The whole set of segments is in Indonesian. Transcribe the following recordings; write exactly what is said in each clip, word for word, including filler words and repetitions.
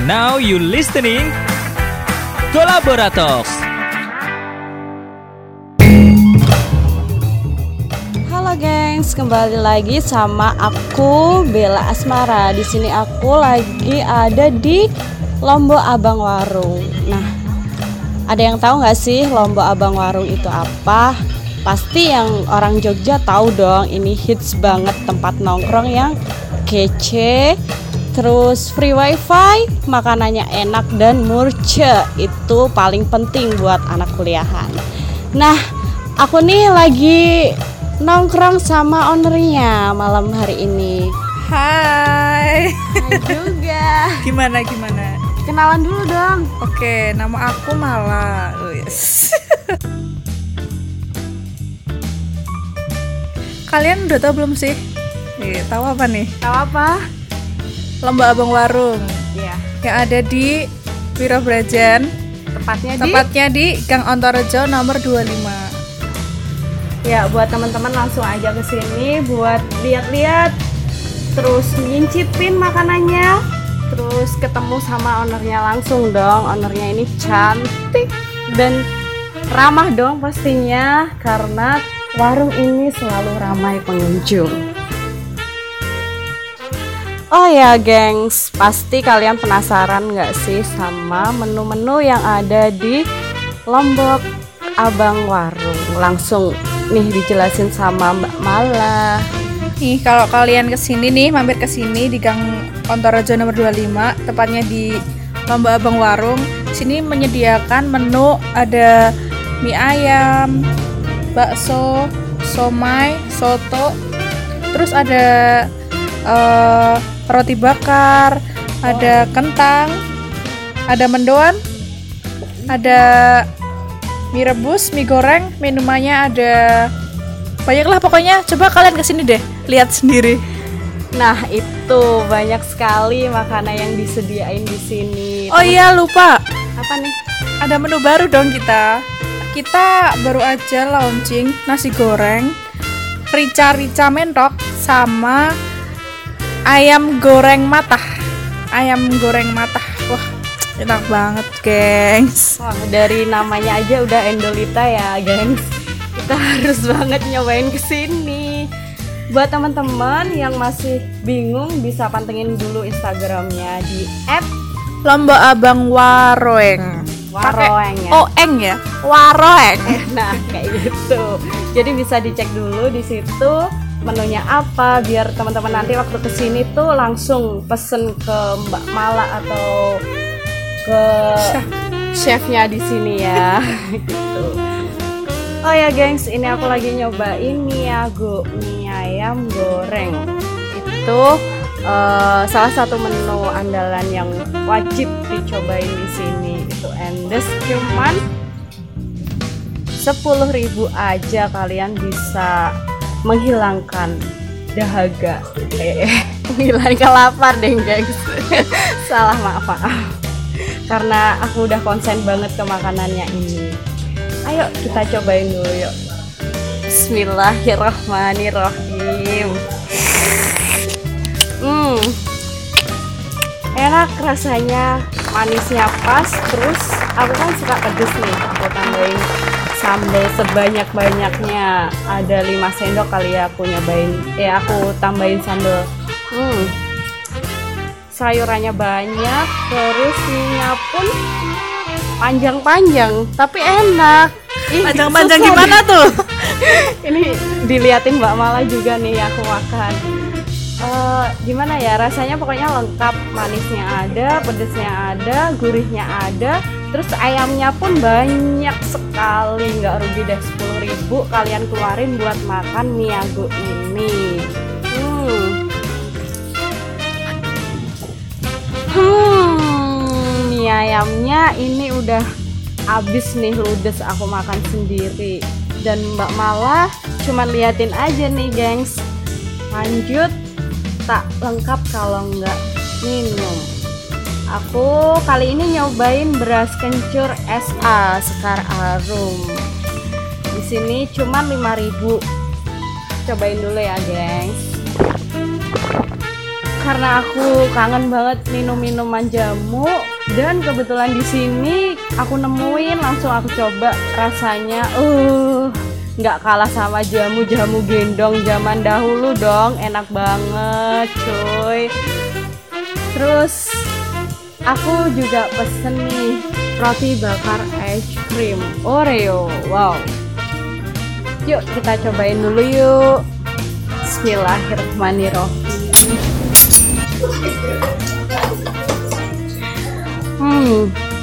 Now you listening Kolaborators. Halo gengs, kembali lagi sama aku Bella Asmara. Di sini aku lagi ada di Lombok Abang Warung. Nah, ada yang tahu nggak sih Lombok Abang Warung itu apa? Pasti yang orang Jogja tahu dong. Ini hits banget, tempat nongkrong yang kece, terus free wifi, makanannya enak dan murce. Itu paling penting buat anak kuliahan. Nah, aku nih lagi nongkrong sama ownernya malam hari ini. Hai. Hai juga. Gimana gimana? Kenalan dulu dong. Oke, nama aku Mala. Oh, yes. Kalian udah tahu belum sih? Eh, tahu apa nih? Tahu apa? Lombok Abang Warung. Iya. Yang ada di Wirobrajan. Tepatnya di Tepatnya di Gang Ontorejo nomor dua puluh lima. Ya, buat teman-teman langsung aja ke sini buat lihat-lihat, terus ngincipin makanannya, terus ketemu sama ownernya langsung dong. Ownernya ini cantik dan ramah dong pastinya, karena warung ini selalu ramai pengunjung. Oh ya gengs, pasti kalian penasaran gak sih sama menu-menu yang ada di Lombok Abang Warung? Langsung nih dijelasin sama Mbak Mala. Nih, kalau kalian kesini nih, mampir kesini di Gang Ontorejo nomor dua puluh lima, tepatnya di Lombok Abang Warung. Sini menyediakan menu ada mie ayam, bakso, somai, soto, terus ada uh, roti bakar, ada kentang, ada mendoan, ada mie rebus, mie goreng, minumannya ada banyak lah pokoknya. Coba kalian kesini deh, lihat sendiri. Nah, itu banyak sekali makanan yang disediain di sini. Oh iya, lupa. Apa nih? Ada menu baru dong kita. Kita baru aja launching nasi goreng, rica-rica mentok, sama ayam goreng matah. Ayam goreng matah. Wah, enak banget, gengs. Wah, dari namanya aja udah endolita ya, gengs. Kita harus banget nyobain kesini. Buat teman-teman yang masih bingung, bisa pantengin dulu Instagramnya di et Lombok Abang Waroeng. Waroeng ya. O eng ya, Waroeng. Nah, kayak gitu. Jadi bisa dicek dulu di situ menunya apa, biar teman-teman nanti waktu kesini tuh langsung pesen ke Mbak Mala atau ke chefnya di sini ya. Gitu. Oh ya gengs, ini aku lagi nyobain mie ago, mie ayam goreng. Itu uh, salah satu menu andalan yang wajib dicobain di sini. Itu endes, cuman sepuluh ribu aja kalian bisa menghilangkan dahaga. Eh, menghilangkan lapar deh gengs. Salah, maaf maaf. Karena aku udah konsen banget ke makanannya ini. Ayo kita cobain dulu yuk. Bismillahirrahmanirrahim. Hmm, enak rasanya, manisnya pas. Terus aku kan suka pedes nih. Aku tambahin sambal sebanyak-banyaknya. Ada lima sendok kali ya aku nyobain. Eh aku tambahin sambal. Hmm, sayurannya banyak. Terus mie-nya pun panjang-panjang, tapi enak. Ih, Panjang-panjang susah gimana deh. tuh? Ini diliatin Mbak Mala juga nih aku makan. Uh, gimana ya, rasanya pokoknya lengkap. Manisnya ada, pedesnya ada, gurihnya ada. Terus ayamnya pun banyak sekali. Nggak rugi deh, sepuluh ribu kalian keluarin buat makan mie ago ini. Hmm. Hmm, mie ayamnya ini udah abis nih, ludes aku makan sendiri. Dan Mbak Mala cuman liatin aja nih gengs. Lanjut, tak lengkap kalau nggak minum. Aku kali ini nyobain beras kencur S A Sekar Arum. Di sini cuman lima ribu. Cobain dulu ya gengs. karena aku kangen banget minum minuman jamu dan kebetulan di sini aku nemuin, langsung aku coba rasanya. Uh, nggak kalah sama jamu-jamu gendong zaman dahulu dong, enak banget cuy. Terus aku juga pesen nih roti bakar es krim Oreo. Wow. Yuk kita cobain dulu yuk. Bismillahirrahmanirrahim. Hmm.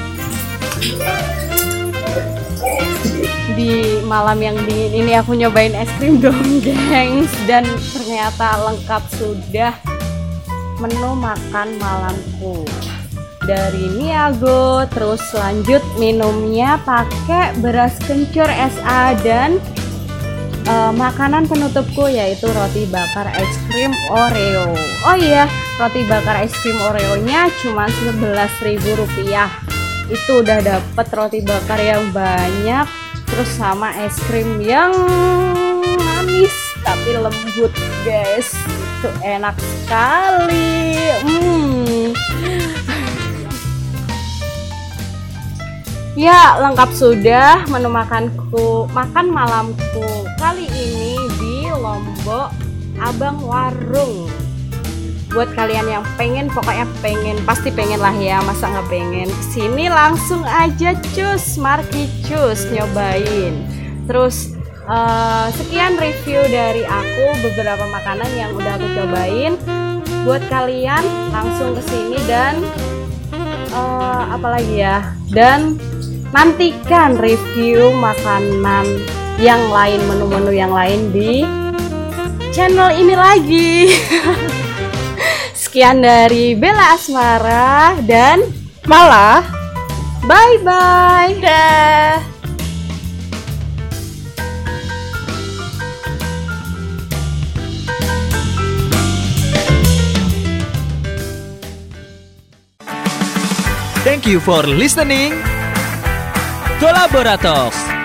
Di malam yang dingin ini aku nyobain es krim dong, gengs. Dan ternyata lengkap sudah menu makan malamku. Dari Niago, terus lanjut minumnya pakai beras kencur S A dan uh, makanan penutupku yaitu roti bakar es krim Oreo. Oh iya, roti bakar es krim Oreo-nya cuma sebelas ribu rupiah. Itu udah dapet roti bakar yang banyak, terus sama es krim yang manis tapi lembut, guys. Itu enak sekali. Hmm. Ya, lengkap sudah menu makanku, makan malamku kali ini di Lombok Abang Warung. Buat kalian yang pengen, pokoknya pengen, pasti pengen lah ya, masa nggak pengen? Kesini langsung aja cus, marki cus, nyobain. Terus uh, sekian review dari aku, beberapa makanan yang udah aku cobain. Buat kalian langsung kesini dan uh, apalagi ya, dan nantikan review makanan yang lain, menu-menu yang lain di channel ini lagi. Sekian dari Bella Asmara dan Malah. bye-bye. Dah. Thank you for listening. Kolaborators.